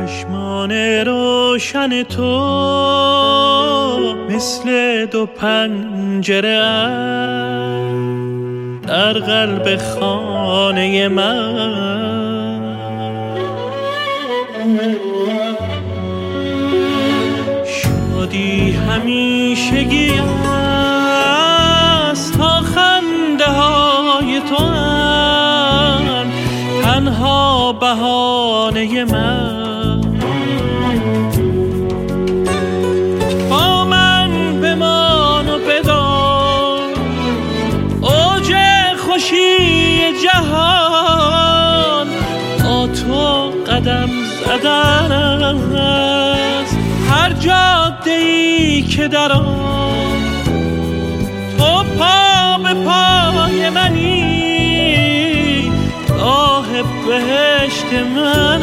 چشمان روشن تو مثل دو پنجره در قلب خانه من، شادی همیشگی است تا خنده های تو هم تنها بهانه من. با من بمان و بدار اوج خوشی جهان، با تو قدم زدن است هر جاده‌ای که در آن تو پا به پای منی، راه بهشت من.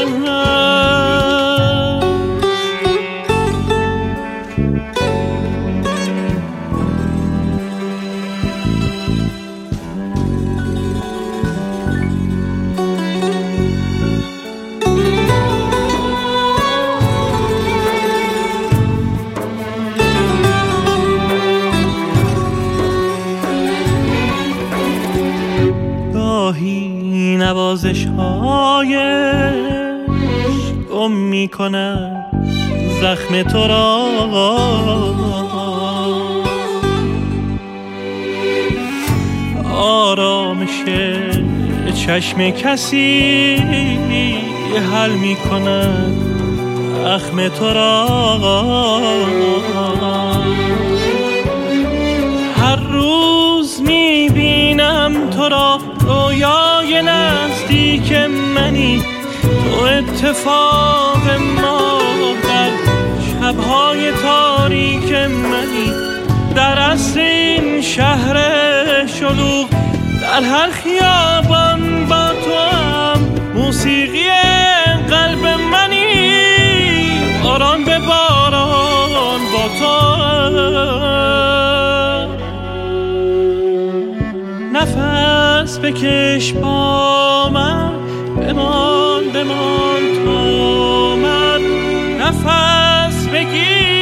گاهی نوازش‌هایش گم می‌کند زخم تو را، آرامش چشم کسی حل می‌کند زخم تو را. هر روز می‌بینم تو را رویای نزدیک منی، تو اتفاق ما در شب‌های تاریک منی، در عصر این شهر شلوغ در هر خیابان با تو هم موسیقی قلب منی، باران به باران با تو نفس بکش با من، بمان تا من نفس بگیر